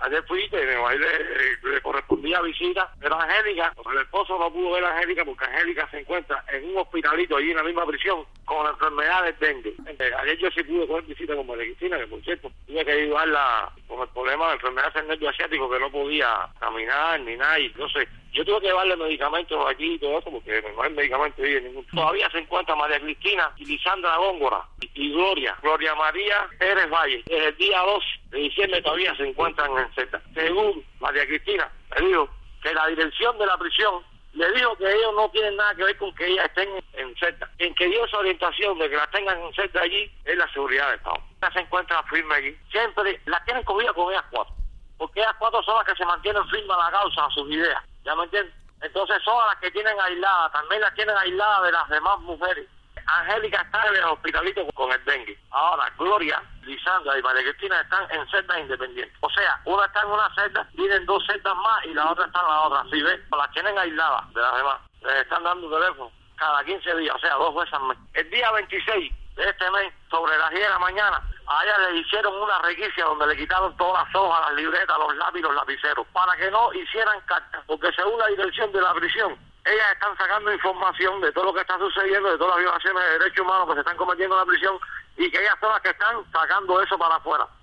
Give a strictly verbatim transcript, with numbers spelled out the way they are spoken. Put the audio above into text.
Ayer fui, que mi marido le, le correspondía visita, pero Angélica, el esposo no pudo ver a Angélica porque Angélica se encuentra en un hospitalito allí en la misma prisión con la enfermedad del dengue. Eh, ayer yo sí pude coger visita con María Cristina, que por cierto, tuve que ayudarla con el problema de la enfermedad del nervio asiático, que no podía caminar ni nada, y entonces yo tuve que llevarle medicamentos aquí y todo eso, porque no hay medicamentos ahí ningún. Todavía se encuentra María Cristina y Lisandra Góngora y, y Gloria, Gloria María Pérez Valle. Desde el día dos de diciembre todavía se encuentran en celda. Según María Cristina, me dijo que la dirección de la prisión le dijo que ellos no tienen nada que ver con que ellas estén en celda. En que dio esa orientación de que las tengan en celda allí es la seguridad del Estado. Ellas se encuentran firme allí. Siempre las tienen cogidas con ellas cuatro, porque ellas cuatro son las que se mantienen firmes a la causa, a sus ideas. ¿Ya me entiendes? Entonces son las que tienen aisladas, también las tienen aisladas de las demás mujeres. Angélica está en el hospitalito con el dengue. Ahora, Gloria, Lisandra y María Cristina están en celdas independientes. O sea, una está en una celda, tienen dos celdas más y la otra está en la otra. Si ves, las tienen aisladas de las demás. Les están dando teléfono cada quince días, o sea, dos veces al mes. El día veintiséis de este mes, sobre las diez de la mañana, a ella le hicieron una requisia donde le quitaron todas las hojas, las libretas, los lápices, los lapiceros, para que no hicieran cartas, porque según la dirección de la prisión, ellas están sacando información de todo lo que está sucediendo, de todas las violaciones de derechos humanos que se están cometiendo en la prisión, y que ellas son las que están sacando eso para afuera.